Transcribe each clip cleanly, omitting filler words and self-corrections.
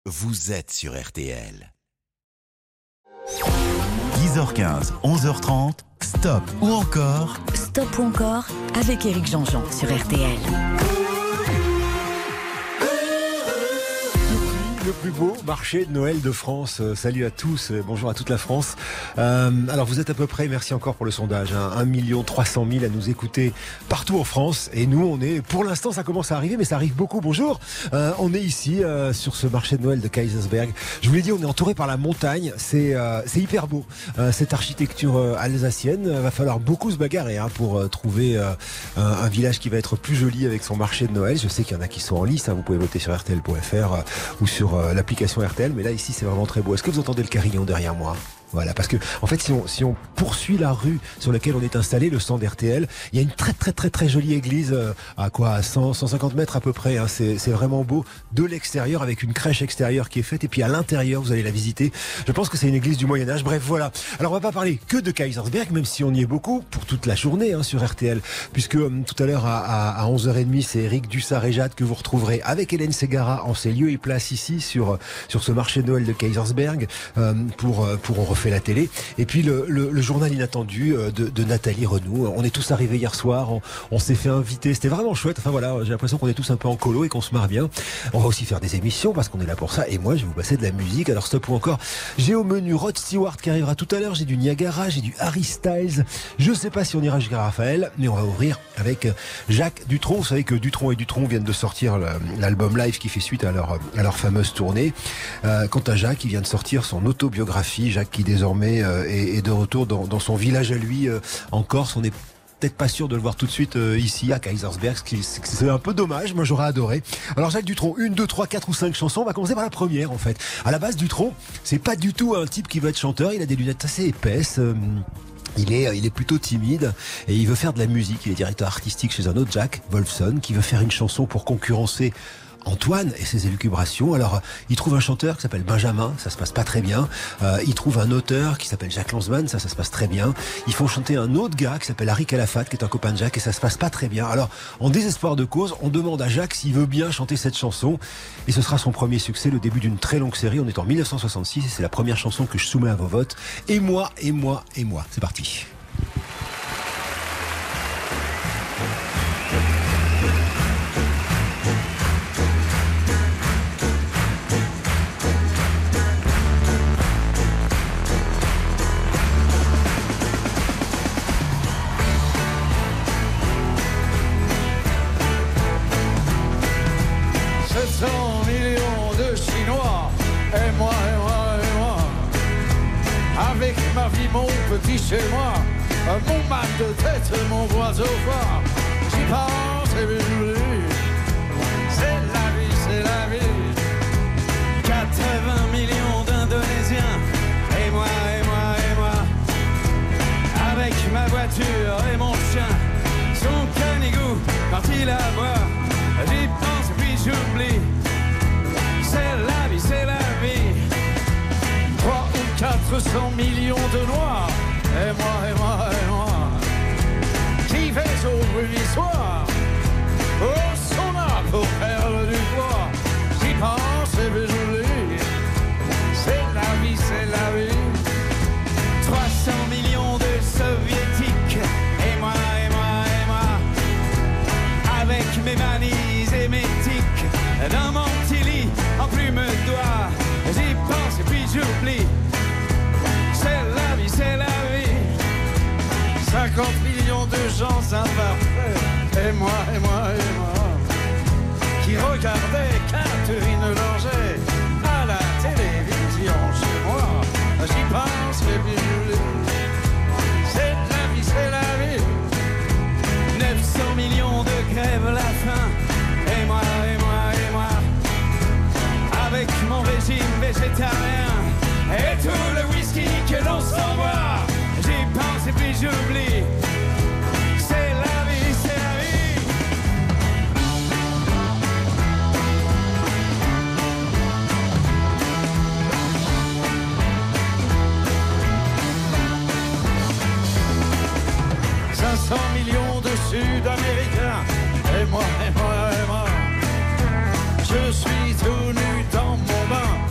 vous êtes sur RTL. 10h15, 11h30, Stop ou encore. Stop ou encore avec Éric Jean-Jean sur RTL. Le plus beau marché de Noël de France. Salut à tous, bonjour à toute la France. Alors vous êtes à peu près, merci encore pour le sondage, 1 300 000 à nous écouter partout en France. Et nous on est, pour l'instant ça commence à arriver, mais ça arrive beaucoup. Bonjour, on est ici sur ce marché de Noël de Kaysersberg. Je vous l'ai dit, on est entouré par la montagne, c'est hyper beau. Cette architecture alsacienne, va falloir beaucoup se bagarrer pour trouver un village qui va être plus joli avec son marché de Noël. Je sais qu'il y en a qui sont en lice, vous pouvez voter sur rtl.fr ou sur l'application RTL, mais là ici c'est vraiment très beau. Est-ce que vous entendez le carillon derrière moi ? Voilà, parce que en fait si on poursuit la rue sur laquelle on est installé, le stand RTL, il y a une très jolie église à 150 mètres à peu près, c'est vraiment beau de l'extérieur avec une crèche extérieure qui est faite, et puis à l'intérieur vous allez la visiter. Je pense que c'est une église du Moyen-Âge. Bref, voilà. Alors on va pas parler que de Kaysersberg, même si on y est beaucoup pour toute la journée sur RTL, puisque tout à l'heure à 11h30 c'est Eric Dussart-Jade que vous retrouverez avec Hélène Ségara en ses lieux et places ici sur ce marché de Noël de Kaysersberg pour on refait la télé. Et puis le journal inattendu de Nathalie Renou. On est tous arrivés hier soir, on s'est fait inviter, c'était vraiment chouette. Enfin voilà, j'ai l'impression qu'on est tous un peu en colo et qu'on se marre bien. On va aussi faire des émissions parce qu'on est là pour ça, et moi je vais vous passer de la musique. Alors Stop ou encore, j'ai au menu Rod Stewart qui arrivera tout à l'heure, j'ai du Niagara, j'ai du Harry Styles, je sais pas si on ira jusqu'à Raphaël, mais on va ouvrir avec Jacques Dutronc. Vous savez que Dutronc et Dutronc viennent de sortir l'album live qui fait suite à leur fameuse tournée. Quant à Jacques, il vient de sortir son autobiographie. Jacques qui désormais est de retour dans son village à lui en Corse. On est peut-être pas sûr de le voir tout de suite ici à Kaysersberg, c'est un peu dommage. Moi j'aurais adoré. Alors Jacques Dutronc, 1, 2, 3, 4 ou 5 chansons. On va commencer par la première en fait. À la base, Dutronc, c'est pas du tout un type qui veut être chanteur. Il a des lunettes assez épaisses. Il est plutôt timide et il veut faire de la musique. Il est directeur artistique chez un autre Jack Wolfson qui veut faire une chanson pour concurrencer Antoine et ses élucubrations. Alors il trouve un chanteur qui s'appelle Benjamin, ça se passe pas très bien. Il trouve un auteur qui s'appelle Jacques Lanzmann, ça se passe très bien. Ils font chanter un autre gars qui s'appelle Harry Calafat, qui est un copain de Jacques, et ça se passe pas très bien. Alors en désespoir de cause, on demande à Jacques s'il veut bien chanter cette chanson, et ce sera son premier succès, le début d'une très longue série. On est en 1966 et c'est la première chanson que je soumets à vos votes. Et moi, et moi, et moi. C'est parti. Mon petit chez moi, mon mal de tête, mon oiseau fort, j'y pense et j'oublie. C'est la vie, c'est la vie. 80 millions d'Indonésiens, et moi, et moi, et moi, avec ma voiture et mon chien, son canigou, parti là-bas, j'y pense et puis j'oublie. C'est la vie, c'est la vie. 400 millions de noirs, et moi, qui fait son premier soir, au sauna pour perdre du poids, j'y pense et j'oublie, c'est la vie, c'est la vie. 300 millions de soviétiques, et moi, avec mes manies et mes tics, dans mon petit lit, en plume d'oie, j'y pense et puis j'oublie. C'est la vie, c'est la vie. 50 millions de gens imparfaits, et moi, qui regardaient Catherine Langer à la télévision chez moi, j'y pense et puis j'oublie. C'est la vie, c'est la vie. 900 millions de grèves la faim, et moi, avec mon régime végétarien et tout le whisky que l'on s'envoie, j'y pense et puis j'oublie. C'est la vie, c'est la vie. Millions de Sud-Américains, et moi, je suis tout nu dans mon bain,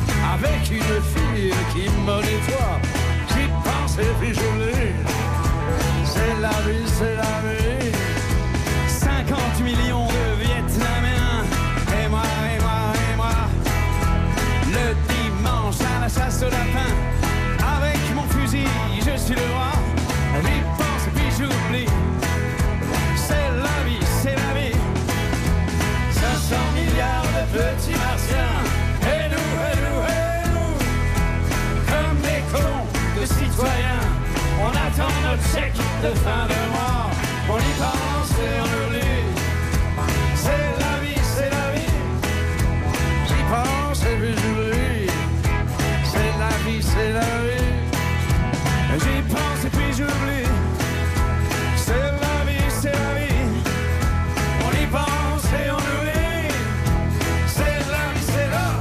qui me nettoie. J'y pense et puis j'oublie. C'est la vie, c'est la vie. 50 millions de Vietnamiens. Et moi, et moi, et moi. Le dimanche à la chasse au lapin. Avec mon fusil, je suis le roi. J'y pense et puis j'oublie. C'est la vie, c'est la vie. 500 milliards de petits martiens. Et nous, et nous, et nous. Comme des cons de citoyens. On attend notre chèque de fin de mois. On y pense et on oublie. C'est la vie, c'est la vie. J'y pense et puis j'oublie. C'est la vie, c'est la vie. J'y pense et puis j'oublie. C'est la vie, c'est la vie. On y pense et on oublie. C'est la vie, c'est la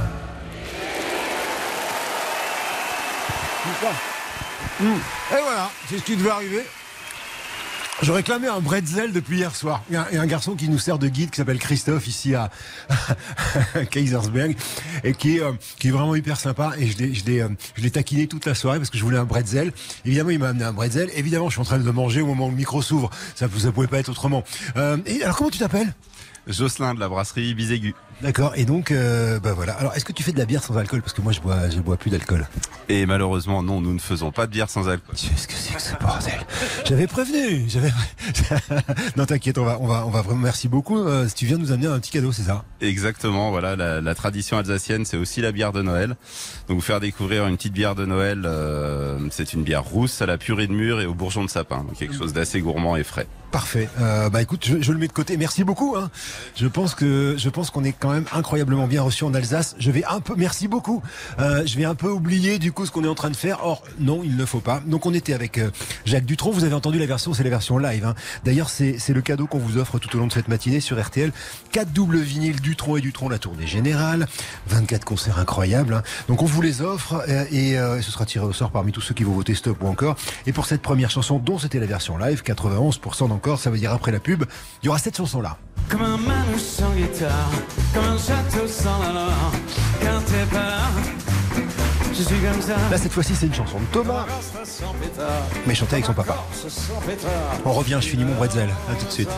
vie. Et voilà, c'est ce qui devait arriver. Je réclamais un bretzel depuis hier soir. Il y a un garçon qui nous sert de guide qui s'appelle Christophe ici à Kaysersberg et qui est vraiment hyper sympa. Et je l'ai taquiné toute la soirée parce que je voulais un bretzel. Évidemment, il m'a amené un bretzel. Évidemment, je suis en train de le manger au moment où le micro s'ouvre. Ça pouvait pas être autrement. Et alors, comment tu t'appelles ? Jocelyn de la brasserie Bizaigu. D'accord. Et donc, voilà. Alors, est-ce que tu fais de la bière sans alcool ? Parce que moi, je bois plus d'alcool. Et malheureusement, non, nous ne faisons pas de bière sans alcool. Qu'est-ce que c'est que ce bordel ? J'avais prévenu. Non, t'inquiète, on va vraiment. Merci beaucoup. Si tu viens nous amener un petit cadeau, c'est ça ? Exactement. Voilà, la tradition alsacienne, c'est aussi la bière de Noël. Donc, vous faire découvrir une petite bière de Noël. C'est une bière rousse à la purée de mûre et au bourgeon de sapin. Donc, quelque chose d'assez gourmand et frais. Parfait. Écoute, je le mets de côté. Merci beaucoup. Hein. Je pense qu'on est quand même incroyablement bien reçu en Alsace. Merci beaucoup. Je vais un peu oublier du coup ce qu'on est en train de faire. Or, non, il ne faut pas. Donc, on était avec Jacques Dutronc. Vous avez entendu la version, c'est la version live. Hein. D'ailleurs, c'est le cadeau qu'on vous offre tout au long de cette matinée sur RTL. 4 doubles vinyles Dutronc et Dutronc, la tournée générale. 24 concerts incroyables. Hein. Donc, on vous les offre et ce sera tiré au sort parmi tous ceux qui vont voter stop ou encore. Et pour cette première chanson, dont c'était la version live, 91% d'encore, ça veut dire après la pub, il y aura cette chanson-là. Comme un manouche sans guitare, comme un château sans la loi. Quand t'es pas là, je suis comme ça. Là, cette fois-ci, c'est une chanson de Thomas, mais chantée avec son papa. On revient, je finis mon bretzel. À tout de suite.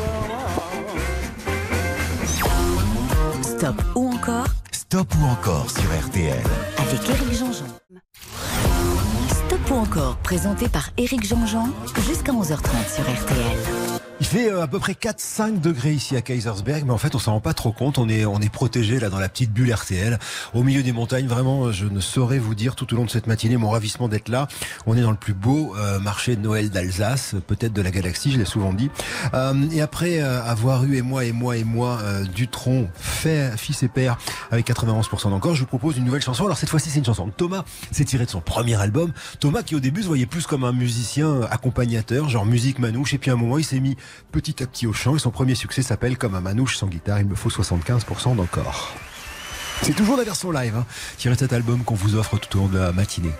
Stop ou encore Stop ou encore sur RTL. avec Éric Jean-Jean. Stop ou encore, présenté par Éric Jean-Jean, jusqu'à 11h30 sur RTL. Il fait à peu près 4-5 degrés ici à Kaysersberg, mais en fait on s'en rend pas trop compte. On est protégé là dans la petite bulle RTL, au milieu des montagnes. Vraiment, je ne saurais vous dire tout au long de cette matinée mon ravissement d'être là. On est dans le plus beau marché de Noël d'Alsace, peut-être de la galaxie, je l'ai souvent dit. Et après avoir eu et moi Dutronc, fils et père, avec 91% d'encore, je vous propose une nouvelle chanson. Alors cette fois-ci c'est une chanson de Thomas, c'est tiré de son premier album. Thomas qui au début se voyait plus comme un musicien accompagnateur, genre musique manouche, et puis à un moment il s'est mis petit à petit au chant et son premier succès s'appelle Comme un manouche sans guitare, il me faut 75% d'encore. C'est toujours la version live, hein, tirée de cet album qu'on vous offre tout au long de la matinée.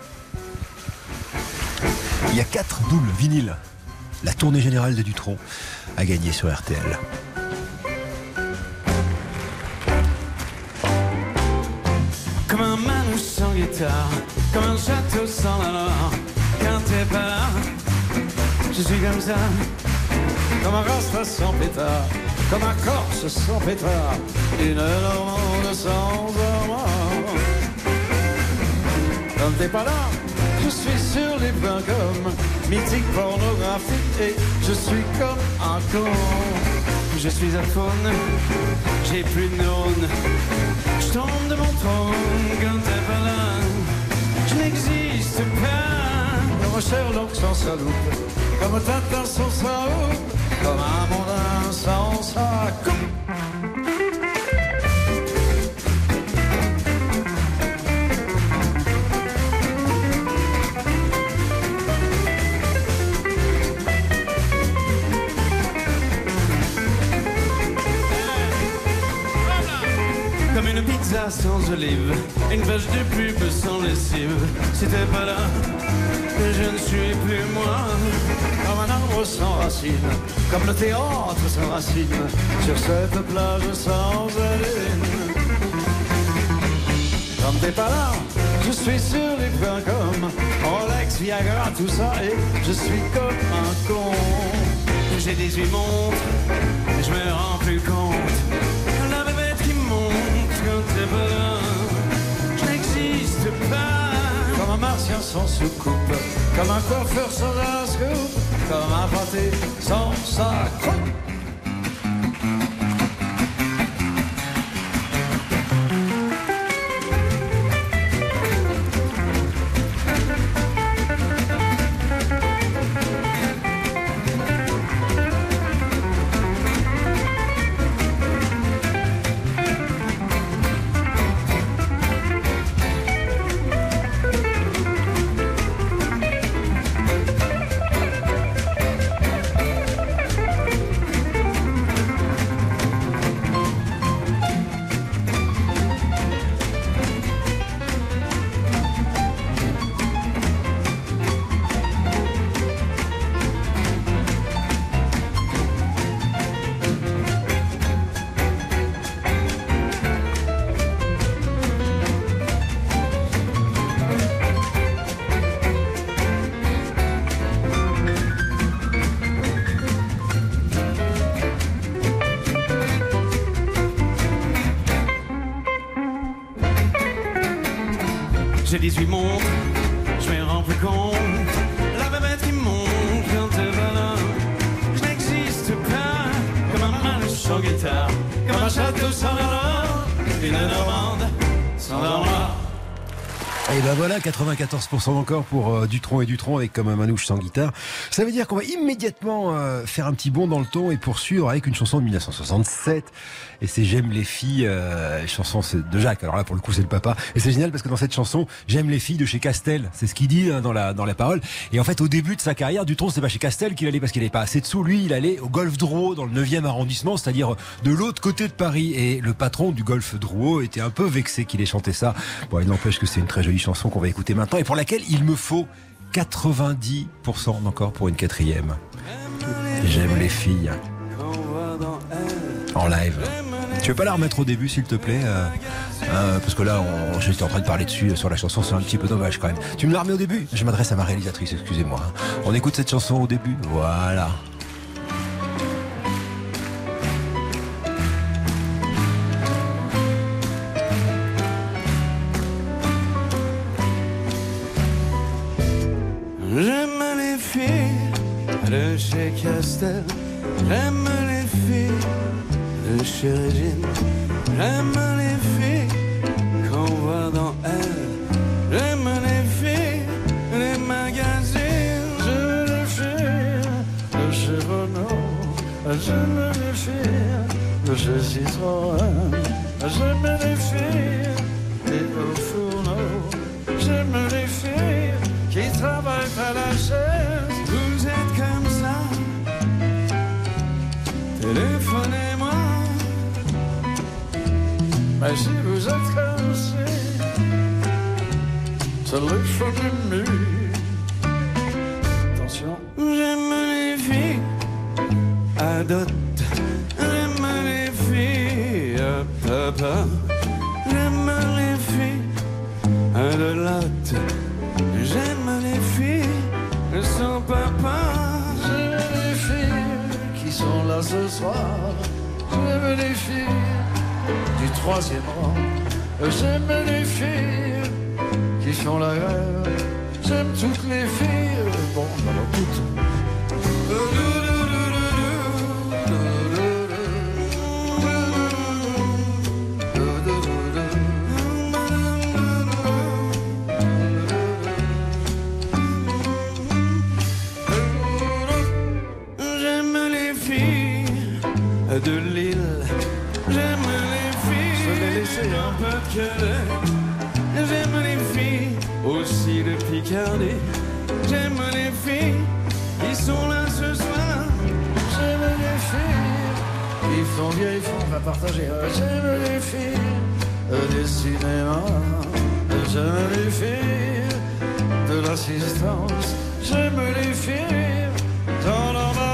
Il y a 4 doubles vinyles. La tournée générale de Dutronc à gagner sur RTL. Comme un manouche sans guitare, comme un château sans la loi. Quand t'es pas là, je suis comme ça. Comme un rasta sans pétard, comme un corse sans pétard, une Normande sans amour. Comme t'es pas là, je suis sur les bains comme mythique pornographique et je suis comme un con. Je suis un faune, j'ai plus de neurones. Je tombe de mon trône quand t'es pas là. Je n'existe pas. Comme Sherlock sans sa loupe, comme Tintin sans sa houppe, comme un mondain sans sa coupe. Comme une pizza sans olive, une vache de pub sans lessive. Si t'es pas là, je ne suis plus moi. Comme un arbre sans racines, comme le théâtre sans racines, sur cette plage sans haleine. Comme t'es pas là, Je suis sur les points comme Rolex, Viagra, tout ça, et je suis comme un con. J'ai 18 montres, mais je me rends plus compte. La bébête qui monte quand t'es pas là, je n'existe pas. Comme un martien sans soucoupe, comme un coiffeur sans la scoop, comme un pâté sans sa croûte. J'ai 18 montres, je me rends plus compte. La bébête qui monte quand t'es là, je n'existe pas. Comme un manche sans guitare, comme un château sans or, une Normande sans or. Et ben voilà, 94% encore pour Dutronc et Dutronc avec comme un manouche sans guitare. Ça veut dire qu'on va immédiatement faire un petit bond dans le ton et poursuivre avec une chanson de 1967. Et c'est J'aime les filles, chanson de Jacques. Alors là, pour le coup, c'est le papa. Et c'est génial parce que dans cette chanson, J'aime les filles de chez Castel. C'est ce qu'il dit hein, dans la parole. Et en fait, au début de sa carrière, Dutronc, c'était pas chez Castel qu'il allait parce qu'il n'avait pas assez de sous. Lui, il allait au Golf Drouot dans le 9e arrondissement, c'est-à-dire de l'autre côté de Paris. Et le patron du Golf Drouot était un peu vexé qu'il ait chanté ça. Bon, il n'empêche que c'est une très jolie chanson qu'on va écouter maintenant et pour laquelle il me faut 90% encore pour une quatrième. J'aime les filles. En live. Tu veux pas la remettre au début s'il te plaît parce que là j'étais en train de parler dessus sur la chanson, c'est un petit peu dommage quand même. Tu me la remets au début? Je m'adresse à ma réalisatrice, excusez-moi. On écoute cette chanson au début. Voilà. J'aime les filles de chez Castel, j'aime les filles de chez Régine, j'aime les filles qu'on voit dans Elle, j'aime les filles des magazines, j'aime les filles de chez Renault, j'aime les filles de chez Citroën, j'aime les filles des hauts fourneaux, j'aime les filles qui travaille à la chaise. Vous êtes comme ça, téléphonez-moi. Mais si vous êtes comme ça, téléphonez-moi. Attention. J'aime les filles à dot, j'aime les filles à papa, j'aime les filles à de latte. J'aime les filles sans papa. J'aime les filles qui sont là ce soir. J'aime les filles du 3e rang. J'aime les filles qui font la grève. J'aime toutes les filles. Bon, alors toutes. De Lille, j'aime les filles, je l'ai laissé un peu de Calais. J'aime les filles aussi de Picardie. J'aime les filles qui sont là ce soir. J'aime les filles qui font bien, ils font pas partager. J'aime les filles des cinémas. J'aime les filles de l'assistance. J'aime les filles dans leur bar.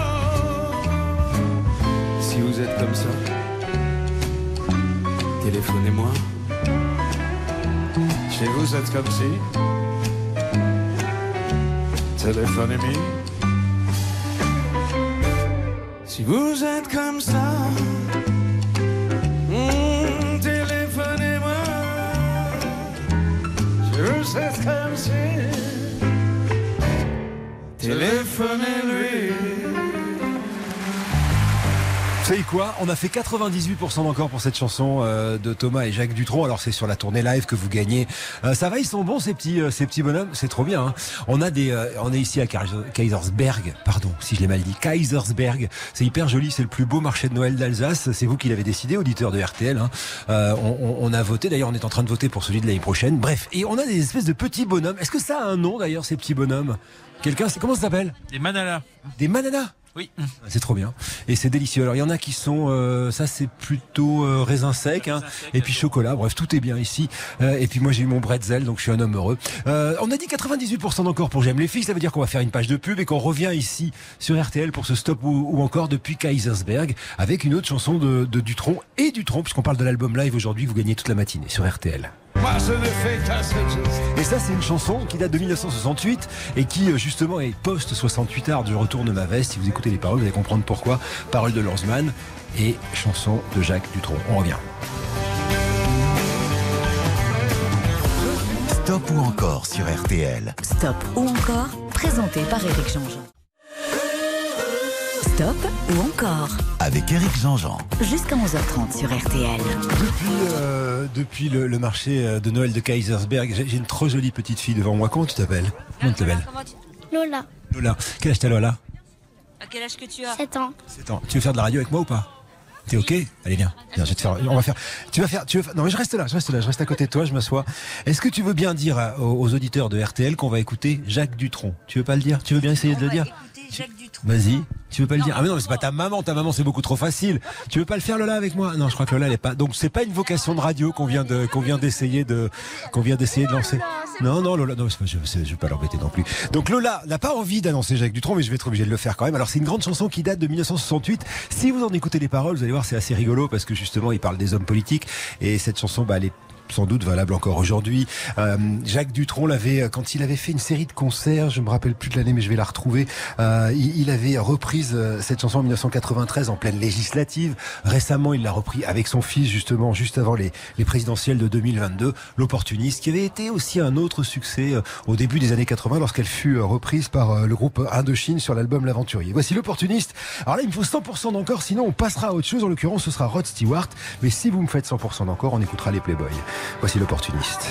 Si vous êtes comme ça, téléphonez-moi. Si vous êtes comme si, téléphonez-moi. Si vous êtes comme ça, téléphonez-moi. Si vous êtes comme si, téléphonez-lui. Vous savez quoi ? On a fait 98% d'encore pour cette chanson de Thomas et Jacques Dutronc. Alors c'est sur la tournée live que vous gagnez. Ça va, ils sont bons ces petits bonhommes. C'est trop bien. Hein. On est ici à Kaisersberg. Pardon, si je l'ai mal dit. Kaisersberg. C'est hyper joli. C'est le plus beau marché de Noël d'Alsace. C'est vous qui l'avez décidé, auditeur de RTL. Hein. On a voté. D'ailleurs, on est en train de voter pour celui de l'année prochaine. Bref, et on a des espèces de petits bonhommes. Est-ce que ça a un nom d'ailleurs, ces petits bonhommes ? Quelqu'un, comment ça s'appelle ? Des mananas. Des mananas ? Oui. C'est trop bien. Et c'est délicieux. Alors il y en a qui sont, ça c'est plutôt raisin sec, hein, et puis chocolat. Bref, tout est bien ici. Et puis moi j'ai eu mon bretzel, donc je suis un homme heureux. On a dit 98% d'encore pour J'aime les filles. Ça veut dire qu'on va faire une page de pub et qu'on revient ici sur RTL pour ce stop ou encore depuis Kaisersberg avec une autre chanson de Dutronc et Dutronc, puisqu'on parle de l'album live aujourd'hui. Vous gagnez toute la matinée sur RTL. Moi je ne fais qu'un seul geste. Et ça c'est une chanson qui date de 1968 et qui justement est post-68 art du retour de ma veste. Si vous écoutez les paroles, vous allez comprendre pourquoi. Paroles de Lanzmann et chanson de Jacques Dutronc. On revient. Stop ou encore sur RTL. Stop ou encore, présenté par Éric Jean-Jean. Stop ou encore, Avec Éric Jean-Jean. jusqu'à 11h30 sur RTL. Depuis le marché de Noël de Kaisersberg, j'ai une trop jolie petite fille devant moi. Comment tu t'appelles ? Comment tu t'appelles ? Lola, Lola. Quel âge t'as, Lola ? À quel âge que tu as ? 7 ans. 7 ans. Tu veux faire de la radio avec moi ou pas ? T'es ok ? Allez, viens. Viens, je vais te faire. On va faire. Non, mais je reste là. Je reste à côté de toi. Je m'assois. Est-ce que tu veux bien dire aux auditeurs de RTL qu'on va écouter Jacques Dutronc ? Tu veux pas le dire ? Tu veux bien essayer de le dire ? Jacques Dutronc. Vas-y. Tu veux pas le dire ? Ah mais non, mais c'est pas ta maman. Ta maman, c'est beaucoup trop facile. Tu veux pas le faire, Lola, avec moi ? Non, je crois que Lola, elle est pas. Donc c'est pas une vocation de radio qu'on vient d'essayer de lancer. Non, Lola, non, je vais pas l'embêter non plus. Donc Lola n'a pas envie d'annoncer Jacques Dutronc, mais je vais être obligé de le faire quand même. Alors c'est une grande chanson qui date de 1968. Si vous en écoutez les paroles, vous allez voir, c'est assez rigolo parce que justement, il parle des hommes politiques et cette chanson, elle est sans doute valable encore aujourd'hui. Jacques Dutronc l'avait, quand il avait fait une série de concerts, je me rappelle plus de l'année mais je vais la retrouver, il avait reprise cette chanson en 1993 en pleine législative. Récemment il l'a repris avec son fils justement juste avant les présidentielles de 2022, L'Opportuniste, qui avait été aussi un autre succès au début des années 80 lorsqu'elle fut reprise par le groupe Indochine sur l'album L'Aventurier. Voici L'Opportuniste. Alors là il me faut 100% d'encore, sinon on passera à autre chose. En l'occurrence ce sera Rod Stewart, mais si vous me faites 100% d'encore, on écoutera les Playboys. Voici L'Opportuniste.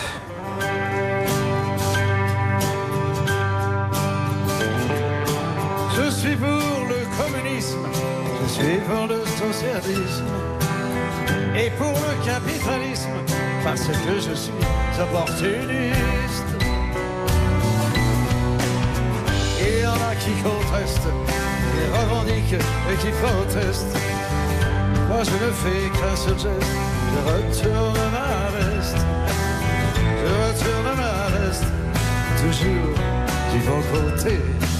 Je suis pour le communisme, je suis pour le socialisme et pour le capitalisme parce que je suis opportuniste. Il y en a qui contestent, qui revendiquent et qui protestent. Moi je ne fais qu'un seul geste, je retourne ma veste. Je retourne ma veste, toujours du bon côté.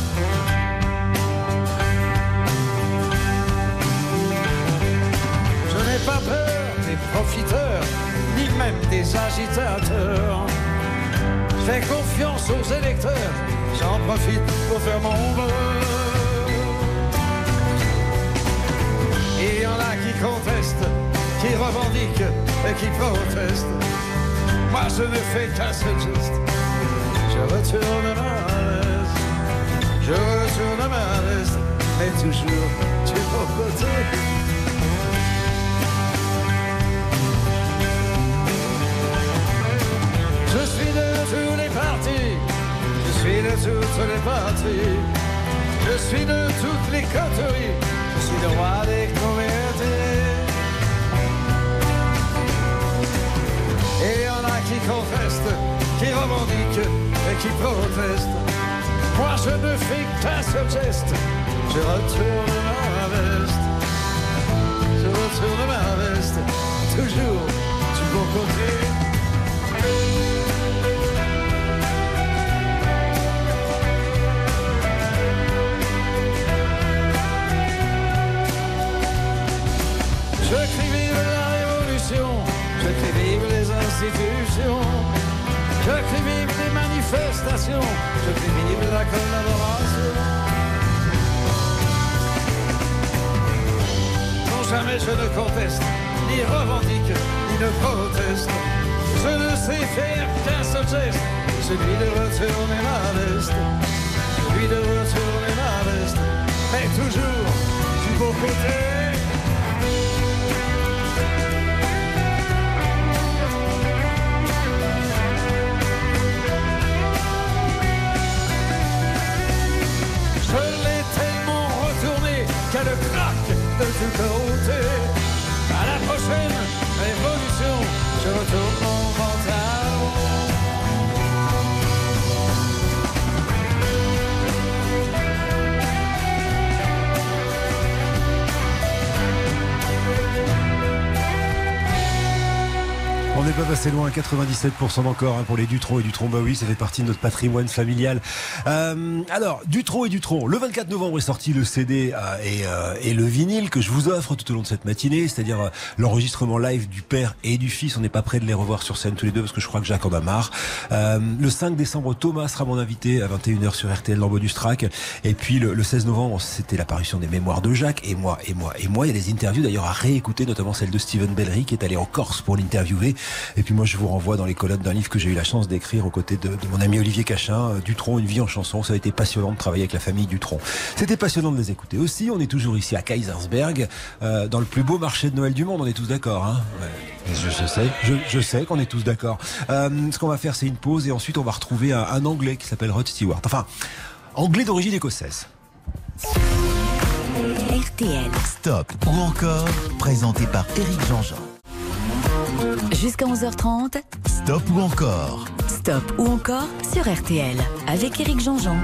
Je n'ai pas peur des profiteurs, ni même des agitateurs. Je fais confiance aux électeurs, j'en profite pour faire mon beurre. Il y en a qui contestent, qui revendiquent et qui protestent. Moi je ne fais qu'un seul geste, je retourne ma veste. Je retourne ma veste, mais toujours du bon côté. Je suis de tous les partis, je suis de toutes les parties, je suis de toutes les coteries, je suis le roi des convertis. Et il y en a qui contestent, qui revendiquent et qui protestent. Moi je ne fais qu'un seul geste, je retourne ma veste. Je retourne ma veste, toujours du bon côté. Je crie vive la révolution, je crie vive les institutions. Je crie vive les manifestations, je crie vive la collaboration. Non, jamais je ne conteste, ni revendique, ni ne proteste. Je ne sais faire qu'un seul geste, celui de retourner ma veste. Celui de retourner ma veste, mais toujours du beau côté. Je l'ai tellement retourné qu'à le craque de tous côtés. À la prochaine révolution, je retourne mon pantalon. On n'est pas passé loin, 97% d'encore pour les Dutronc et Dutronc. Bah oui, ça fait partie de notre patrimoine familial. Alors, Dutronc et Dutronc, le 24 novembre est sorti le CD et le vinyle que je vous offre tout au long de cette matinée, c'est-à-dire l'enregistrement live du père et du fils. On n'est pas prêt de les revoir sur scène tous les deux parce que je crois que Jacques en a marre. Le 5 décembre, Thomas sera mon invité à 21h sur RTL dans le bonus track. Et puis le 16 novembre, c'était la parution des mémoires de Jacques. Et moi, il y a des interviews d'ailleurs à réécouter, notamment celle de Steven Bellery qui est allé en Corse pour l'interviewer. Et puis moi je vous renvoie dans les colonnes d'un livre que j'ai eu la chance d'écrire aux côtés de mon ami Olivier Cachin, Dutronc, une vie en chanson. Ça a été passionnant de travailler avec la famille Dutronc. C'était passionnant de les écouter aussi. On est toujours ici à Kaysersberg, dans le plus beau marché de Noël du monde. On est tous d'accord, hein? Ouais. Je sais qu'on est tous d'accord. Ce qu'on va faire, c'est une pause et ensuite on va retrouver un Anglais qui s'appelle Rod Stewart. Enfin, Anglais d'origine écossaise. RTL. Stop ou encore, présenté par Éric Jean-Jean. Jusqu'à 11h30. Stop ou encore. Stop ou encore sur RTL avec Éric Jean-Jean.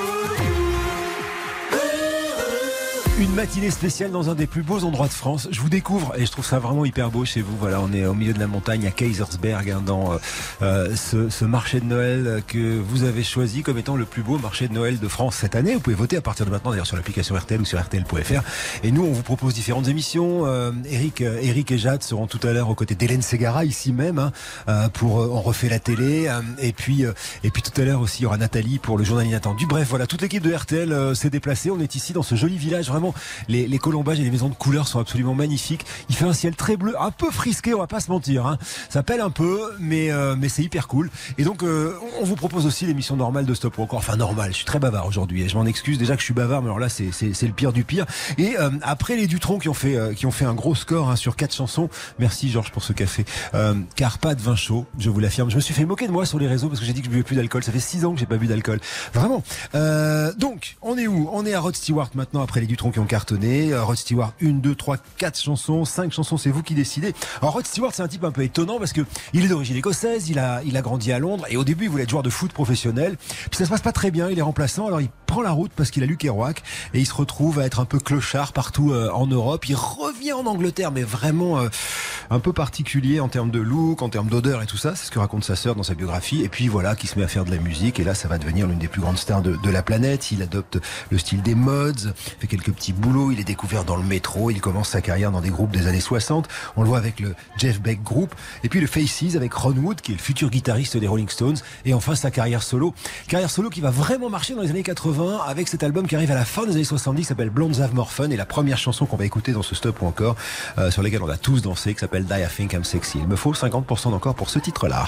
Une matinée spéciale dans un des plus beaux endroits de France. Je vous découvre et je trouve ça vraiment hyper beau chez vous. Voilà, on est au milieu de la montagne à Kaysersberg, dans ce marché de Noël que vous avez choisi comme étant le plus beau marché de Noël de France cette année. Vous pouvez voter à partir de maintenant d'ailleurs sur l'application RTL ou sur RTL.fr. Et nous, on vous propose différentes émissions. Eric et Jade seront tout à l'heure aux côtés d'Hélène Ségara ici même pour On refait la télé. Et puis tout à l'heure aussi, il y aura Nathalie pour le journal inattendu. Bref, voilà, toute l'équipe de RTL s'est déplacée. On est ici dans ce joli village vraiment. Les colombages et les maisons de couleurs sont absolument magnifiques. Il fait un ciel très bleu, un peu frisqué, on va pas se mentir, hein. Ça pèle un peu, mais c'est hyper cool. Et donc, on vous propose aussi l'émission normale de Stop ou encore. Enfin, normale, je suis très bavard aujourd'hui. Je m'en excuse déjà que je suis bavard, mais alors là, c'est le pire du pire. Et après les Dutronc qui ont fait un gros score sur 4 chansons. Merci Georges pour ce café. Car pas de vin chaud, je vous l'affirme. Je me suis fait moquer de moi sur les réseaux parce que j'ai dit que je buvais plus d'alcool. Ça fait 6 ans que j'ai pas bu d'alcool. Vraiment. Donc, on est où? On est à Rod Stewart maintenant après les Dutronc qui ont cartonné. Rod Stewart, 1, 2, 3, 4 chansons, 5 chansons, c'est vous qui décidez. Alors Rod Stewart, c'est un type un peu étonnant parce que il est d'origine écossaise, il a grandi à Londres et au début il voulait être joueur de foot professionnel. Puis ça se passe pas très bien, il est remplaçant, alors il prend la route parce qu'il a lu Kerouac et il se retrouve à être un peu clochard partout en Europe. Il revient en Angleterre, mais vraiment un peu particulier en termes de look, en termes d'odeur et tout ça. C'est ce que raconte sa sœur dans sa biographie. Et puis voilà, qui se met à faire de la musique et là ça va devenir l'une des plus grandes stars de la planète. Il adopte le style des mods, fait quelques petits boulots, il est découvert dans le métro, il commence sa carrière dans des groupes des années 60. On le voit avec le Jeff Beck Group et puis le Faces avec Ron Wood qui est le futur guitariste des Rolling Stones et enfin sa carrière solo qui va vraiment marcher dans les années 80 avec cet album qui arrive à la fin des années 70 qui s'appelle Blondes Have More Fun et la première chanson qu'on va écouter dans ce Stop ou encore sur laquelle on a tous dansé qui s'appelle Die I Think I'm Sexy. Il me faut 50% d'encore pour ce titre-là.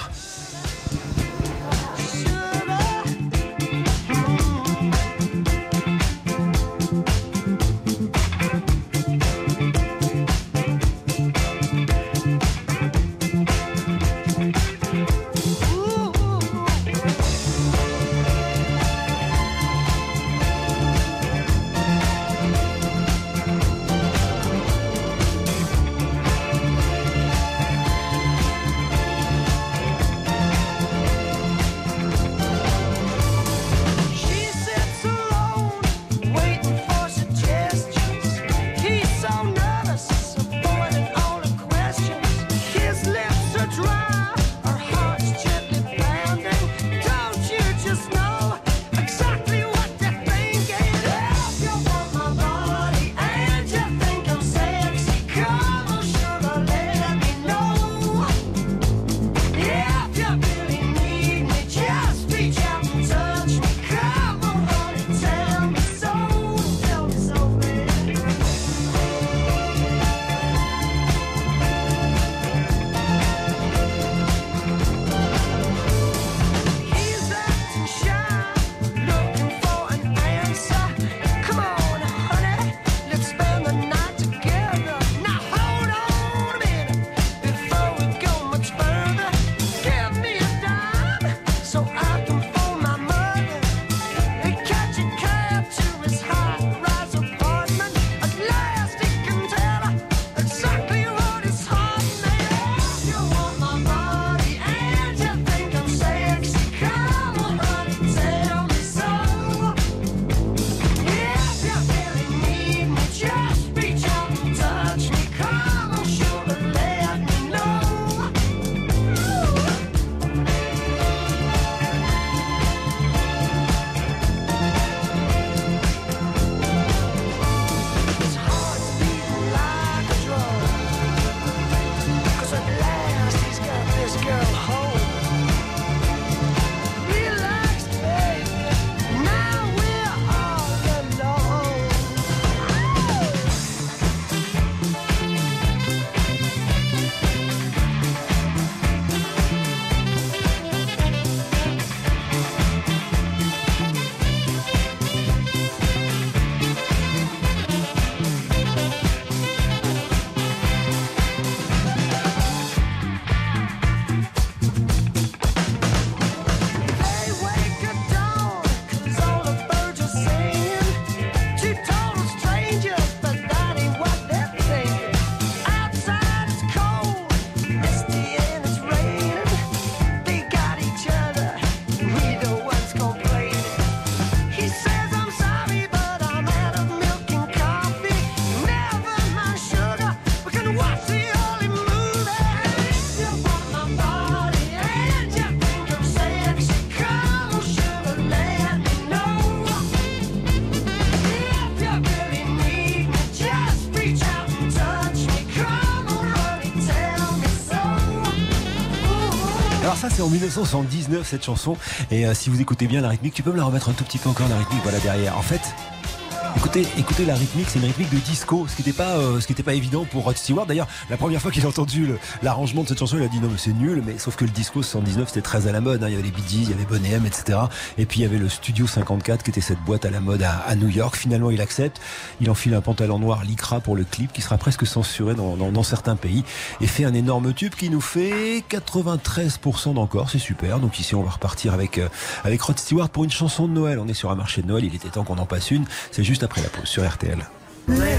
C'est en 1979 cette chanson. Et si vous écoutez bien la rythmique, tu peux me la remettre un tout petit peu encore la rythmique, voilà derrière. En fait, écoutez la rythmique, c'est une rythmique de disco, ce qui n'était pas évident pour Rod Stewart. D'ailleurs, la première fois qu'il a entendu l'arrangement de cette chanson, il a dit non mais c'est nul, mais sauf que le disco 79 c'était très à la mode, hein. Il y avait les Bee Gees, il y avait Boney M, etc. Et puis il y avait le Studio 54 qui était cette boîte à la mode à New York. Finalement il accepte, il enfile un pantalon noir lycra pour le clip qui sera presque censuré dans certains pays et fait un énorme tube qui nous fait 93% d'encore, c'est super. Donc ici on va repartir avec Rod Stewart pour une chanson de Noël. On est sur un marché de Noël, il était temps qu'on en passe une. C'est juste après la pause sur RTL. Later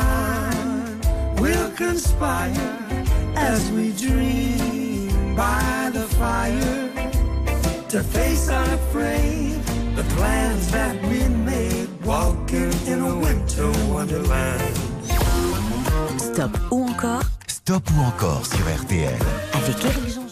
on, we'll conspire as we dream by the fire to face unafraid the plans that we made, walking in a winter wonderland. Stop ou encore Stop ou encore sur RTL. avec Éric Jean-Jean.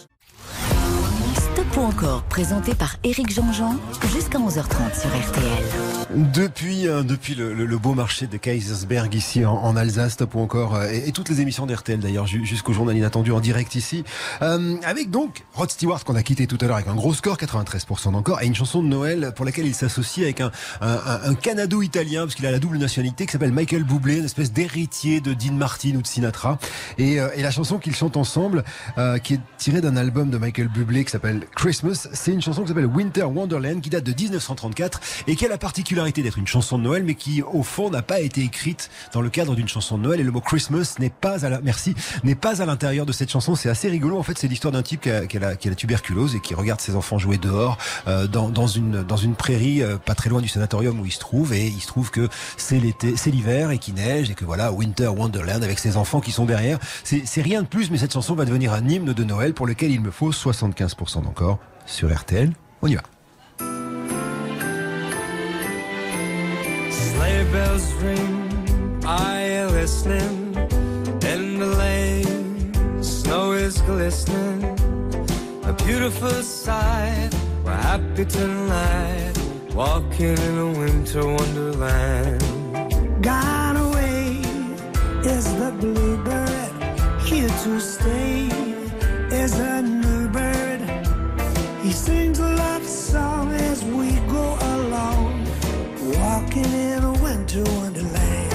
Stop ou encore, présenté par Éric Jean-Jean, jusqu'à 11h30 sur RTL. Depuis le beau marché de Kaysersberg ici en Alsace, Stop ou encore, et toutes les émissions d'RTL d'ailleurs jusqu'au journal inattendu en direct ici, avec donc Rod Stewart qu'on a quitté tout à l'heure avec un gros score, 93% d'encore, et une chanson de Noël pour laquelle il s'associe avec un Canado-italien, parce qu'il a la double nationalité, qui s'appelle Michael Bublé, une espèce d'héritier de Dean Martin ou de Sinatra, et la chanson qu'ils chantent ensemble, qui est tirée d'un album de Michael Bublé qui s'appelle Christmas, c'est une chanson qui s'appelle Winter Wonderland, qui date de 1934 et qui a la particularité d'être une chanson de Noël, mais qui au fond n'a pas été écrite dans le cadre d'une chanson de Noël, et le mot Christmas n'est pas à l'intérieur de cette chanson. C'est assez rigolo. En fait, c'est l'histoire d'un type qui a la tuberculose et qui regarde ses enfants jouer dehors dans une prairie pas très loin du sanatorium où il se trouve, et il se trouve que c'est l'hiver et qu'il neige, et que voilà, Winter Wonderland avec ses enfants qui sont derrière. C'est rien de plus, mais cette chanson va devenir un hymne de Noël pour lequel il me faut 75% d'encore sur RTL. On y va. Sleigh bells ring, are you listening? In the lane, snow is glistening. A beautiful sight, we're happy tonight, walking in a winter wonderland. Gone away is the bluebird, here to stay is a new bird. He sings a love song as we go along, walking in a winter wonderland.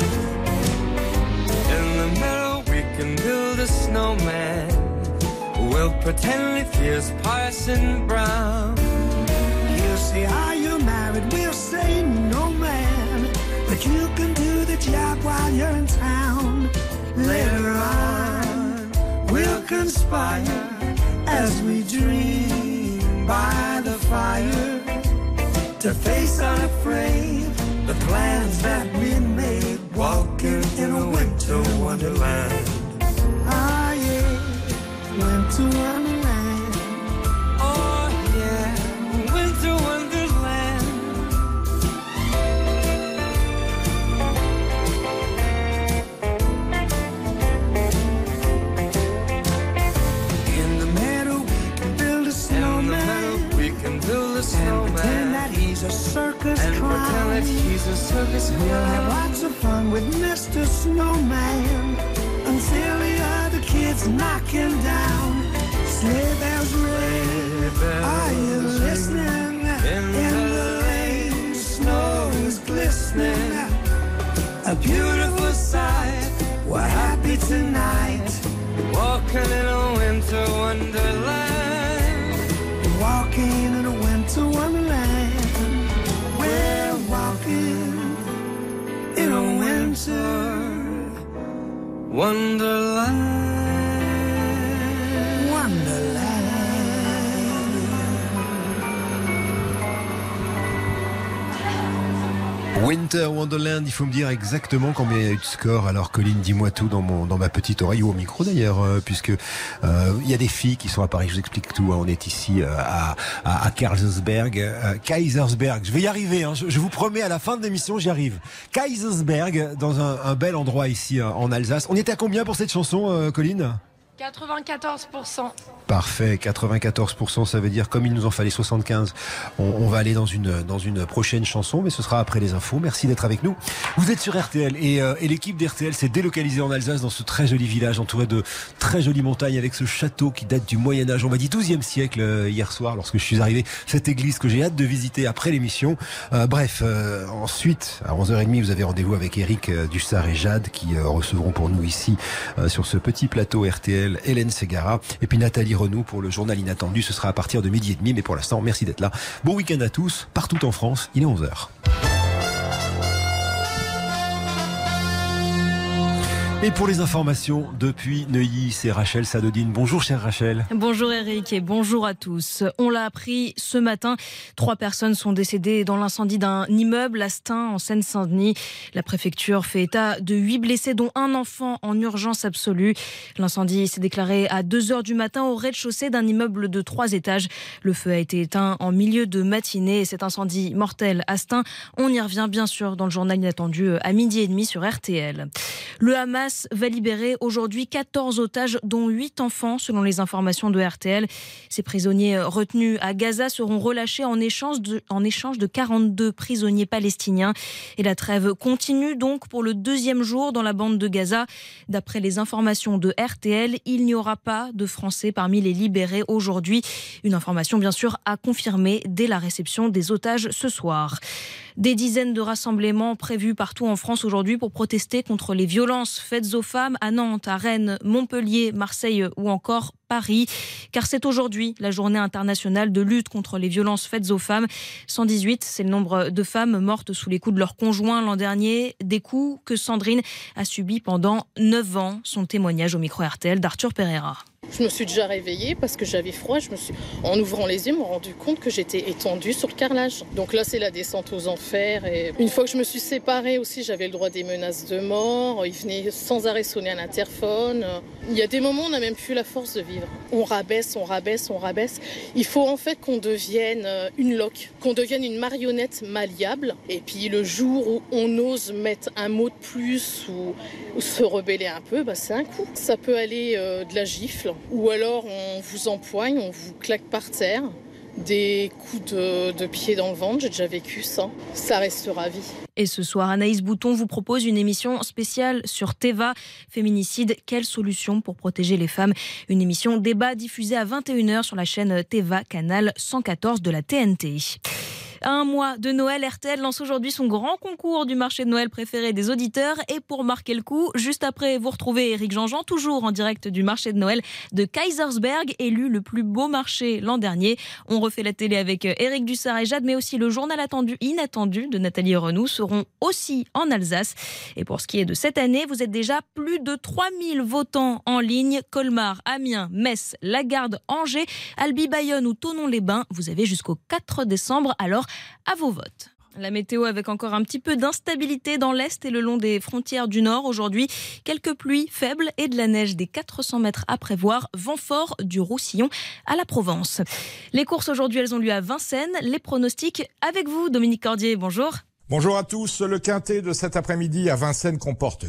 In the meadow we can build a snowman. We'll pretend if he's Parson Brown. He'll say, are you married? We'll say, no man, but you can do the job while you're in town. Later on we'll conspire as we dream by the fire to face unafraid the plans that we made, walking in a winter wonderland. Ah yeah, winter wonderland. Oh yeah, winter wonderland. In the meadow we can build a snowman. We can build a snowman. Pretend that he's a circus clown. Pretend that he's a circus clown. We'll have lots of fun with Mr. Snowman until the other kids knock him down. Sleigh bells ring, are you listening? In the lane, snow is glistening. A beautiful sight, we're happy tonight, walking in a winter wonderland. Walking in a winter wonderland. We're walking in a winter wonderland. Winter Wonderland, il faut me dire exactement combien il y a eu de score. Alors Colline, dis-moi tout dans ma petite oreille, ou au micro d'ailleurs, puisque il y a des filles qui sont à Paris, je vous explique tout, hein. On est ici à Kaysersberg, je vais y arriver, hein. Je vous promets, à la fin de l'émission j'y arrive. Kaysersberg, dans un bel endroit ici en Alsace. On était à combien pour cette chanson, Colline ? 94%. Parfait, 94%, ça veut dire comme il nous en fallait 75. On va aller dans une prochaine chanson, mais ce sera après les infos. Merci d'être avec nous. Vous êtes sur RTL et l'équipe d'RTL s'est délocalisée en Alsace dans ce très joli village entouré de très jolies montagnes avec ce château qui date du Moyen-Âge, on m'a dit 12e siècle hier soir lorsque je suis arrivé. Cette église que j'ai hâte de visiter après l'émission. Ensuite, à 11h30, vous avez rendez-vous avec Eric Dussard et Jade qui recevront pour nous ici sur ce petit plateau RTL Hélène Ségara et puis Nathalie Renou pour le journal inattendu. Ce sera à partir de 12h30, mais pour l'instant, merci d'être là. Bon week-end à tous, partout en France, il est 11h. Et pour les informations depuis Neuilly, c'est Rachel Sadodine. Bonjour chère Rachel. Bonjour Eric et bonjour à tous. On l'a appris ce matin, 3 personnes sont décédées dans l'incendie d'un immeuble à Stein en Seine-Saint-Denis. La préfecture fait état de 8 blessés dont un enfant en urgence absolue. L'incendie s'est déclaré à 2h du matin au rez-de-chaussée d'un immeuble de 3 étages. Le feu a été éteint en milieu de matinée et cet incendie mortel à Stein, on y revient bien sûr dans le journal inattendu à 12h30 sur RTL. Le Hamas va libérer aujourd'hui 14 otages, dont 8 enfants, selon les informations de RTL. Ces prisonniers retenus à Gaza seront relâchés en échange de 42 prisonniers palestiniens. Et la trêve continue donc pour le 2e jour dans la bande de Gaza. D'après les informations de RTL, il n'y aura pas de Français parmi les libérés aujourd'hui. Une information bien sûr à confirmer dès la réception des otages ce soir. Des dizaines de rassemblements prévus partout en France aujourd'hui pour protester contre les violences faites aux femmes à Nantes, à Rennes, Montpellier, Marseille ou encore Paris. Car c'est aujourd'hui la journée internationale de lutte contre les violences faites aux femmes. 118, c'est le nombre de femmes mortes sous les coups de leur conjoint l'an dernier. Des coups que Sandrine a subis pendant 9 ans. Son témoignage au micro RTL d'Arthur Pereira. Je me suis déjà réveillée parce que j'avais froid. En ouvrant les yeux, je me suis rendu compte que j'étais étendue sur le carrelage. Donc là, c'est la descente aux enfers. Et une fois que je me suis séparée aussi, j'avais le droit des menaces de mort. Ils venaient sans arrêt sonner à l'interphone. Il y a des moments où on n'a même plus la force de vivre. On rabaisse, on rabaisse, on rabaisse. Il faut en fait qu'on devienne une loque, qu'on devienne une marionnette malléable. Et puis le jour où on ose mettre un mot de plus ou se rebeller un peu, c'est un coup. Ça peut aller de la gifle. Ou alors on vous empoigne, on vous claque par terre, des coups de pied dans le ventre, j'ai déjà vécu ça. Ça restera à vie. Et ce soir, Anaïs Bouton vous propose une émission spéciale sur Teva. Féminicide, quelle solution pour protéger les femmes? Une émission débat diffusée à 21h sur la chaîne Teva, canal 114 de la TNT. À un mois de Noël, RTL lance aujourd'hui son grand concours du marché de Noël préféré des auditeurs. Et pour marquer le coup, juste après, vous retrouvez Éric Jean-Jean, toujours en direct du marché de Noël de Kaysersberg, élu le plus beau marché l'an dernier. On refait la télé avec Eric Dussard et Jade, mais aussi le journal inattendu de Nathalie Renou seront aussi en Alsace. Et pour ce qui est de cette année, vous êtes déjà plus de 3000 votants en ligne. Colmar, Amiens, Metz, Lagarde, Angers, Albi, Bayonne ou Thonon-les-Bains. Vous avez jusqu'au 4 décembre. Alors, à vos votes. La météo avec encore un petit peu d'instabilité dans l'Est et le long des frontières du Nord. Aujourd'hui, quelques pluies faibles et de la neige des 400 mètres à prévoir. Vent fort du Roussillon à la Provence. Les courses aujourd'hui, elles ont lieu à Vincennes. Les pronostics avec vous, Dominique Cordier. Bonjour. Bonjour à tous. Le quintet de cet après-midi à Vincennes comporte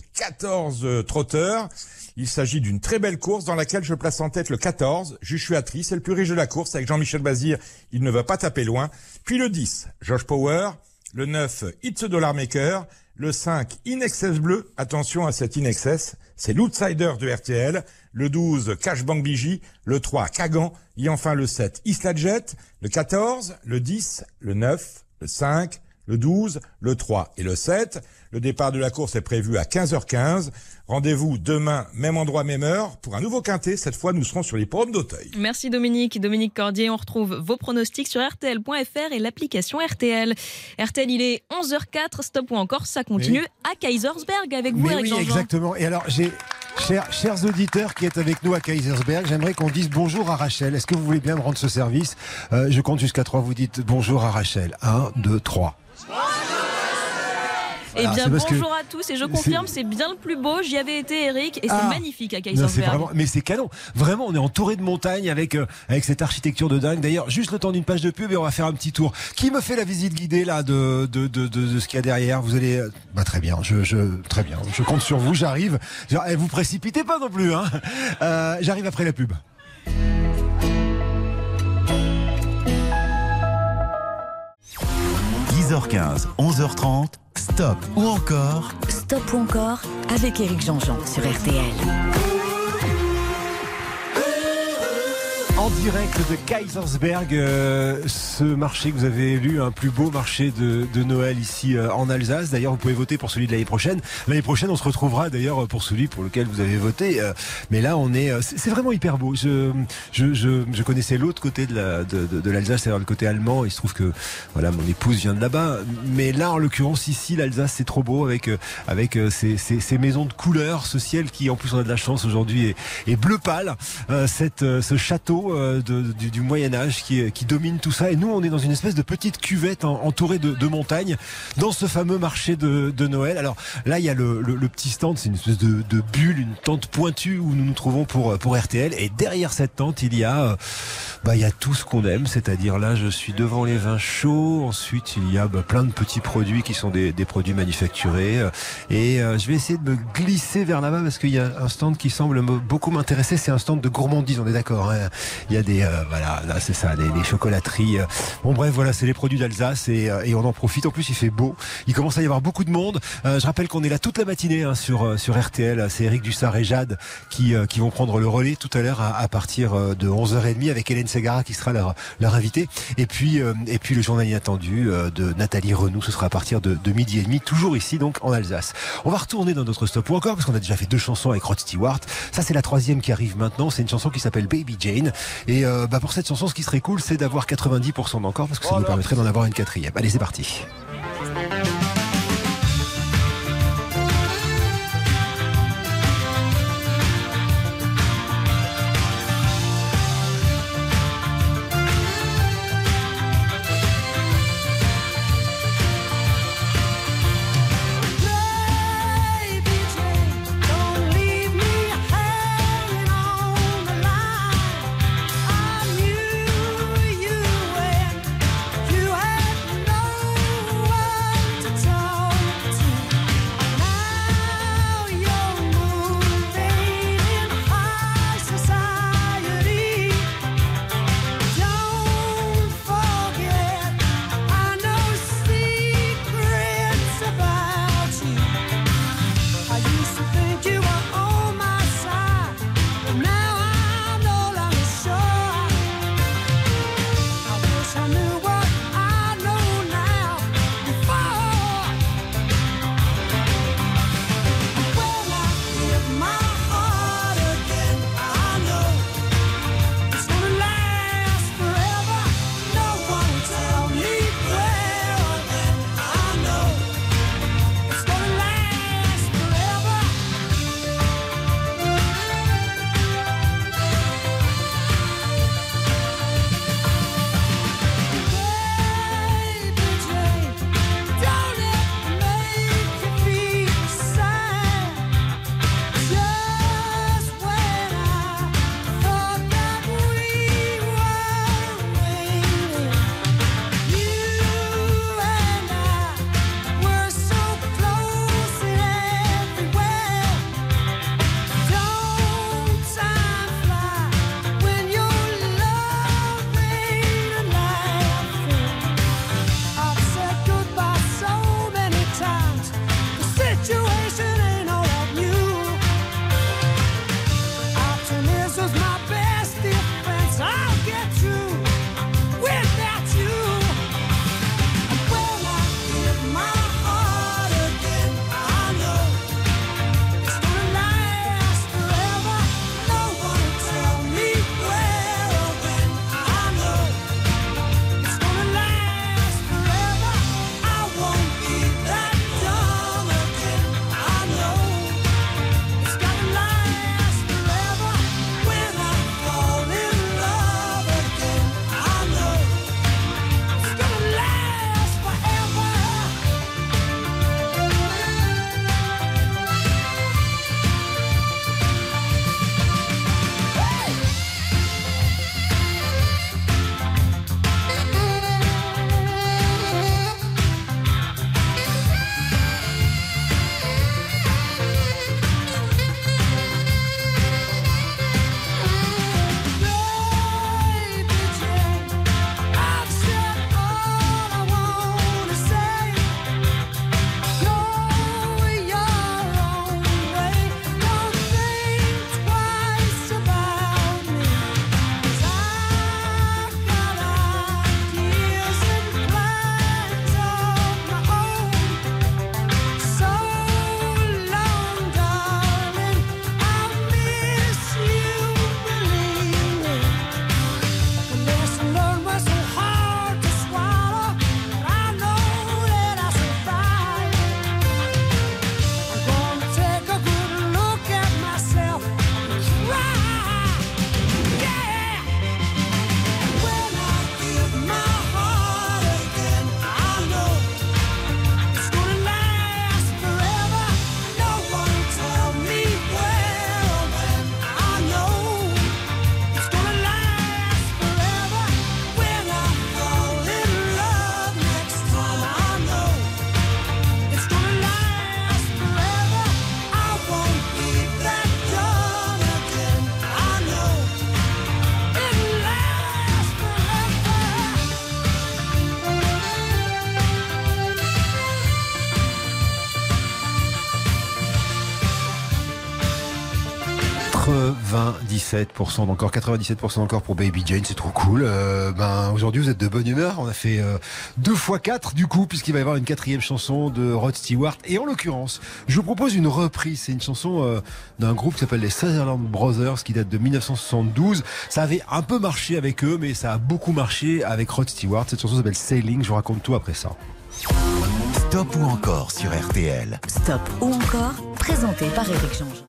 14 trotteurs. Il s'agit d'une très belle course dans laquelle je place en tête le 14, Juchuatri, c'est le plus riche de la course avec Jean-Michel Bazir, il ne va pas taper loin. Puis le 10, Josh Power, le 9, It's a Dollar Maker, le 5, In Excess Bleu, attention à cet In Excess, c'est l'outsider de RTL, le 12, Cashbank Bigi, le 3, Kagan, et enfin le 7, Isla Jet, le 14, le 10, le 9, le 5, le 12, le 3 et le 7. Le départ de la course est prévu à 15h15. Rendez-vous demain, même endroit, même heure, pour un nouveau quintet. Cette fois, nous serons sur les pommes d'Auteuil. Merci Dominique. Dominique Cordier, on retrouve vos pronostics sur rtl.fr et l'application RTL. RTL, il est 11h04. Stop ou encore, ça continue à Kaysersberg avec vous, Eric Jean-Jean. Exactement. Et alors, j'ai... Chers auditeurs qui êtes avec nous à Kaysersberg, j'aimerais qu'on dise bonjour à Rachel. Est-ce que vous voulez bien me rendre ce service? Je compte jusqu'à 3, vous dites bonjour à Rachel. 1, 2, 3. Eh Voilà, bien, c'est parce que bonjour à tous, et je confirme, c'est bien le plus beau. J'y avais été, Eric, et c'est magnifique à Kaisersberg. Mais c'est canon. Vraiment, on est entouré de montagnes avec cette architecture de dingue. D'ailleurs, juste le temps d'une page de pub et on va faire un petit tour. Qui me fait la visite guidée là de ce qu'il y a derrière? Vous allez, très bien. Très bien. Je compte sur vous. J'arrive. Vous précipitez pas non plus, hein. J'arrive après la pub. – 10h15, 11h30, Stop ou encore. Stop ou encore avec Éric Jean-Jean sur RTL. En direct de Kaisersberg, ce marché que vous avez élu, un plus beau marché de Noël ici en Alsace. D'ailleurs, vous pouvez voter pour celui de l'année prochaine. L'année prochaine, on se retrouvera d'ailleurs pour celui pour lequel vous avez voté. Mais là, c'est vraiment hyper beau. Je connaissais l'autre côté de l'Alsace, c'est-à-dire le côté allemand. Il se trouve que voilà, mon épouse vient de là-bas. Mais là, en l'occurrence, ici, l'Alsace, c'est trop beau avec ces maisons de couleurs, ce ciel qui, en plus, on a de la chance aujourd'hui, est bleu pâle. Ce château du Moyen-Âge qui domine tout ça, et nous on est dans une espèce de petite cuvette entourée de montagnes dans ce fameux marché de Noël. Alors là il y a le petit stand, c'est une espèce de bulle, une tente pointue où nous nous trouvons pour RTL, et derrière cette tente il y a tout ce qu'on aime, c'est-à-dire là je suis devant les vins chauds, ensuite il y a plein de petits produits qui sont des produits manufacturés, et je vais essayer de me glisser vers là-bas parce qu'il y a un stand qui semble beaucoup m'intéresser, c'est un stand de gourmandise, on est d'accord, hein. Il y a des là c'est ça, les chocolateries. Bon bref, voilà, c'est les produits d'Alsace et on en profite. En plus, il fait beau. Il commence à y avoir beaucoup de monde. Je rappelle qu'on est là toute la matinée sur RTL. C'est Eric Dussard et Jade qui vont prendre le relais tout à l'heure à partir de 11h30 avec Hélène Ségara qui sera leur invitée. Et puis le journal inattendu de Nathalie Renou, ce sera à partir de 12h30, toujours ici donc en Alsace. On va retourner dans notre stop ou encore parce qu'on a déjà fait 2 chansons avec Rod Stewart. Ça c'est la 3e qui arrive maintenant. C'est une chanson qui s'appelle Baby Jane. Et pour cette chanson, ce qui serait cool, c'est d'avoir 90% d'encore, parce que ça nous permettrait d'en avoir une 4e. Allez, c'est parti. You had no 97% d'encore, 97% d'encore pour Baby Jane, c'est trop cool. Aujourd'hui vous êtes de bonne humeur, on a fait 2 x 4 du coup, puisqu'il va y avoir une 4e chanson de Rod Stewart. Et en l'occurrence, je vous propose une reprise, c'est une chanson d'un groupe qui s'appelle les Sutherland Brothers, qui date de 1972. Ça avait un peu marché avec eux, mais ça a beaucoup marché avec Rod Stewart. Cette chanson s'appelle Sailing, je vous raconte tout après ça. Stop ou encore sur RTL. Stop ou encore, présenté par Éric Jean-Jean.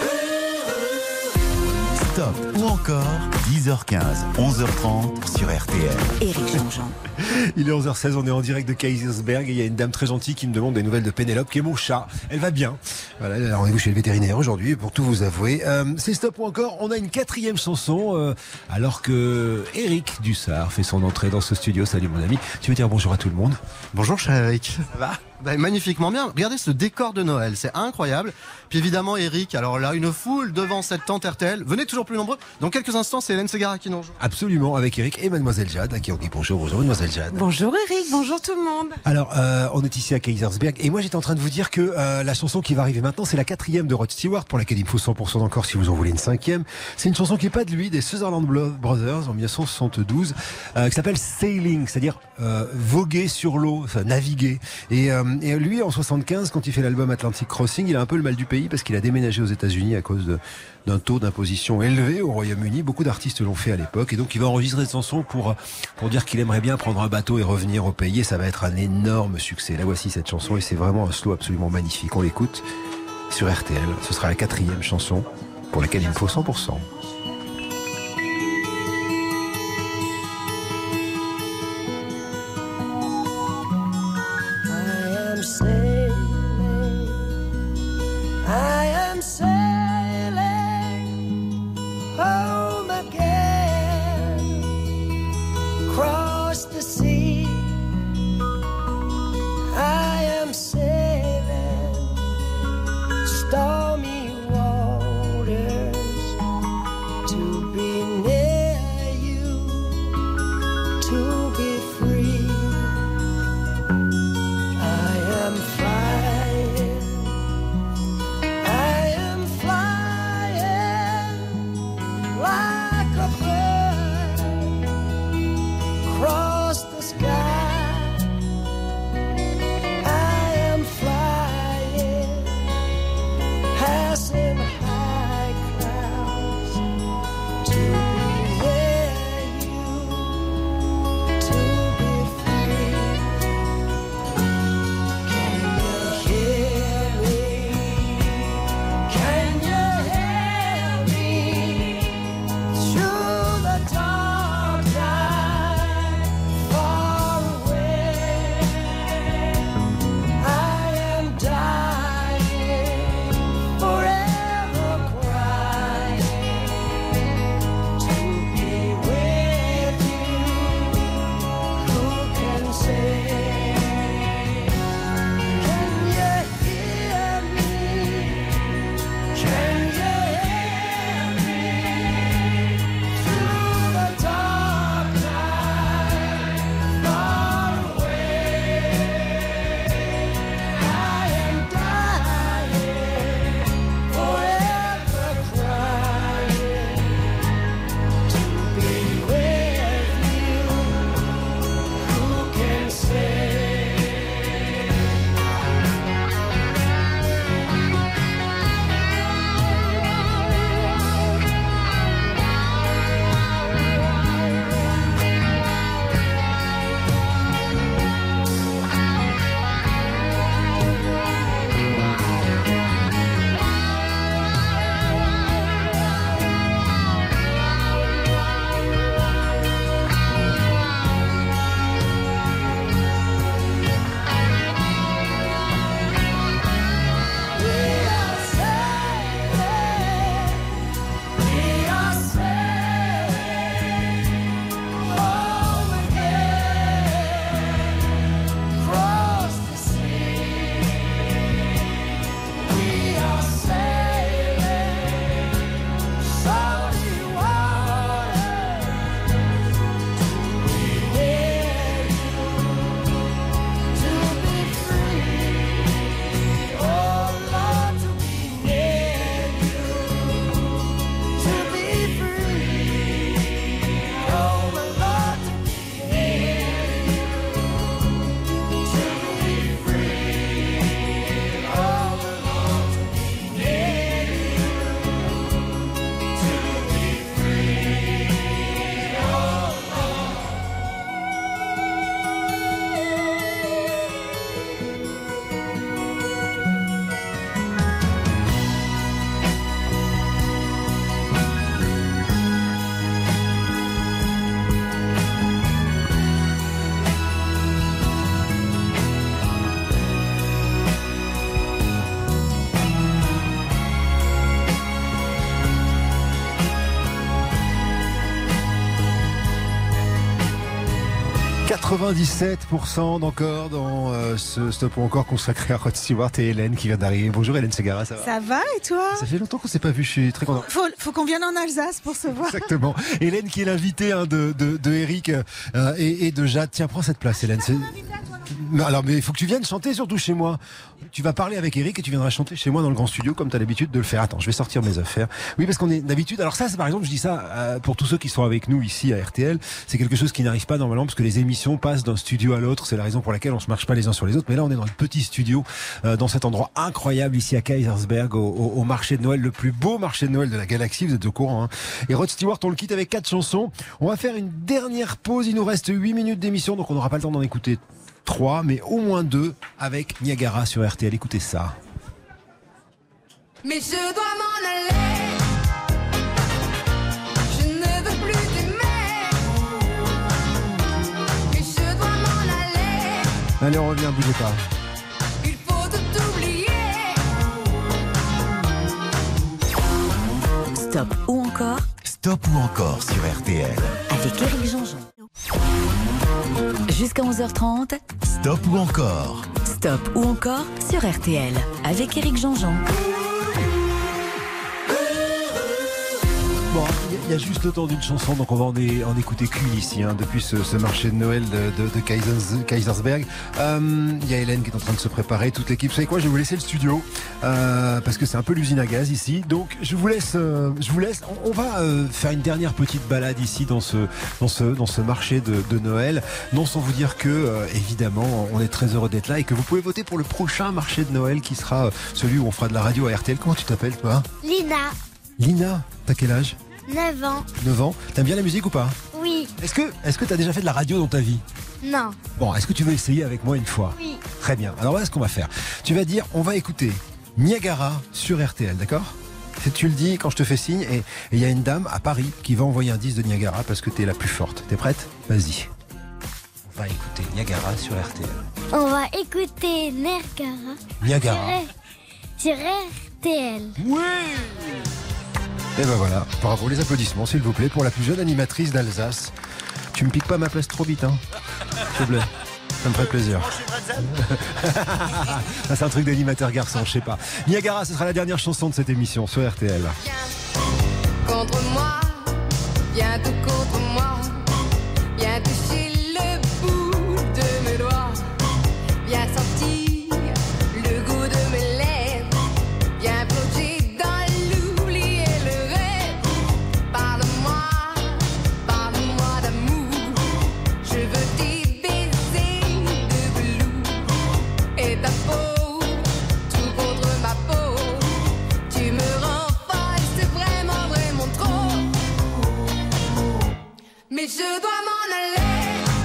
Stop ou encore, 10h15, 11h30 sur RTL. Éric Jean-Jean. Il est 11h16, on est en direct de Kaysersberg et il y a une dame très gentille qui me demande des nouvelles de Pénélope, qui est mon chat. Elle va bien. Voilà, elle a rendez-vous chez le vétérinaire aujourd'hui, pour tout vous avouer. C'est Stop ou encore, on a une 4e chanson, alors que Eric Dussard fait son entrée dans ce studio. Salut mon ami, tu veux dire bonjour à tout le monde? Bonjour cher Eric. Ça va? Magnifiquement bien. Regardez ce décor de Noël, c'est incroyable. Puis évidemment Eric, alors là une foule devant cette tente RTL. Venez toujours plus nombreux. Dans quelques instants, c'est Hélène Ségara qui nous rejoint. Absolument, avec Eric et Mademoiselle Jade, à qui on dit bonjour. Bonjour Mademoiselle Jade. Bonjour Eric, bonjour tout le monde. Alors, on est ici à Kaysersberg et moi j'étais en train de vous dire que la chanson qui va arriver maintenant, c'est la 4e de Rod Stewart, pour laquelle il me faut 100% d'encore si vous en voulez une 5e. C'est une chanson qui n'est pas de lui, des Sutherland Brothers en 1972, qui s'appelle Sailing, c'est-à-dire voguer sur l'eau, enfin, naviguer. Et lui, en 75, quand il fait l'album Atlantic Crossing, il a un peu le mal du pays parce qu'il a déménagé aux États-Unis à cause d'un taux d'imposition élevé au Royaume-Uni. Beaucoup d'artistes l'ont fait à l'époque et donc il va enregistrer cette chanson pour dire qu'il aimerait bien prendre un bateau et revenir au pays, et ça va être un énorme succès. Là voici cette chanson et c'est vraiment un slow absolument magnifique. On l'écoute sur RTL. Ce sera la 4e chanson pour laquelle il me faut 100%. I am sailing home again, across the sea. I am sailing stormy waters to 97% d'encore dans ce Stop ou encore consacré à Rod Stewart et Hélène qui vient d'arriver. Bonjour Hélène Ségara, ça va? Ça va et toi? Ça fait longtemps qu'on ne s'est pas vu, je suis très content. Faut qu'on vienne en Alsace pour se voir. Exactement. Hélène qui est l'invitée de Eric et de Jade. Tiens, prends cette place Hélène. Alors, mais il faut que tu viennes chanter surtout chez moi. Tu vas parler avec Eric et tu viendras chanter chez moi dans le grand studio comme tu as l'habitude de le faire. Attends, je vais sortir mes affaires. Oui, parce qu'on est d'habitude. Alors ça, c'est par exemple, je dis ça pour tous ceux qui sont avec nous ici à RTL. C'est quelque chose qui n'arrive pas normalement parce que les émissions passent d'un studio à l'autre. C'est la raison pour laquelle on se marche pas les uns sur les autres. Mais là, on est dans un petit studio, dans cet endroit incroyable ici à Kaysersberg, au marché de Noël, le plus beau marché de Noël de la galaxie. Vous êtes au courant, hein. Et Rod Stewart, on le quitte avec 4 chansons. On va faire une dernière pause. Il nous reste 8 minutes d'émission, donc on n'aura pas le temps d'en écouter 3, mais au moins 2 avec Niagara sur RTL. Écoutez ça. Mais je dois m'en aller. Je ne veux plus t'aimer. Mais je dois m'en aller. Allez, on revient, bougez pas. Il faut tout oublier. Stop ou encore? Stop ou encore sur RTL. Avec Éric Jean-Jean. Jusqu'à 11h30. Stop ou encore? Stop ou encore sur RTL. Avec Éric Jean-Jean. Bon, il y a juste le temps d'une chanson, donc on va en écouter qu'une ici, hein, depuis ce marché de Noël de Kaysersberg. Il y a Hélène qui est en train de se préparer, toute l'équipe. Vous savez quoi, je vais vous laisser le studio, parce que c'est un peu l'usine à gaz ici. Donc je vous laisse. On va faire une dernière petite balade ici dans ce marché de Noël. Non sans vous dire que, évidemment, on est très heureux d'être là et que vous pouvez voter pour le prochain marché de Noël qui sera celui où on fera de la radio à RTL. Comment tu t'appelles, toi? Lina. Lina, t'as quel âge? 9 ans. 9 ans. T'aimes bien la musique ou pas? Oui. Est-ce que t'as déjà fait de la radio dans ta vie? Non. Bon, est-ce que tu veux essayer avec moi une fois? Oui. Très bien. Alors voilà ce qu'on va faire. Tu vas dire, on va écouter Niagara sur RTL, d'accord? Tu le dis quand je te fais signe et il y a une dame à Paris qui va envoyer un disque de Niagara parce que t'es la plus forte. T'es prête? Vas-y. On va écouter Niagara sur RTL. On va écouter Niagara. Sur RTL. Oui. Et ben voilà, bravo, les applaudissements s'il vous plaît pour la plus jeune animatrice d'Alsace. Tu me piques pas ma place trop vite, hein, s'il te plaît, ça me ferait plaisir. Ça, c'est un truc d'animateur garçon, je sais pas. Niagara, ce sera la dernière chanson de cette émission sur RTL. Contre moi, viens tout contre moi, viens toucher le bout de mes doigts, viens sentir le goût de mes lèvres, viens plonger dans l'oubli et le rêve. Parle-moi d'amour, je veux tes baisers de velours et ta peau, tout contre ma peau, tu me rends folle, c'est vraiment trop. Mais je dois m'en aller.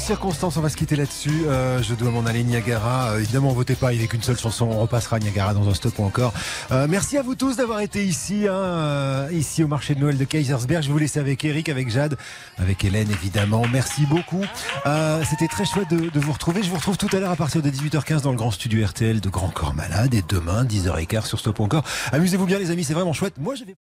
circonstances, on va se quitter là-dessus. Je dois m'en aller, Niagara. Évidemment, votez pas, il n'y a qu'une seule chanson. On repassera Niagara dans un stop ou encore. Merci à vous tous d'avoir été ici, ici au marché de Noël de Kaysersberg. Je vais vous laisser avec Eric, avec Jade, avec Hélène évidemment. Merci beaucoup. C'était très chouette de vous retrouver. Je vous retrouve tout à l'heure à partir de 18h15 dans le grand studio RTL de Grand Corps Malade. Et demain, 10h15 sur stop ou encore. Amusez-vous bien les amis, c'est vraiment chouette. Moi, je vais...